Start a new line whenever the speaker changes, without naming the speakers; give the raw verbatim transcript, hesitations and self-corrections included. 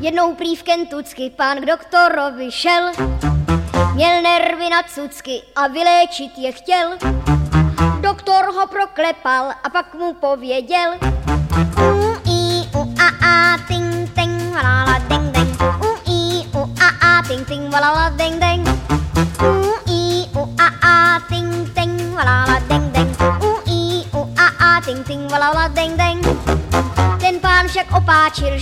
Jednou prý v Kentucky pán k doktorovi šel, měl nervy na cucky a vyléčit je chtěl. Doktor ho proklepal a pak mu pověděl: U, i, u, a, a, ting, ting, valala, ding, ding. U, i, u, a, a, ting, ting, valala, ding, ding. U, i, u, a, a, ting, ting, valala, ding, ding. U, i, u, a, a, ting, ting, valala, ding, ding. Ten pán však opáčil,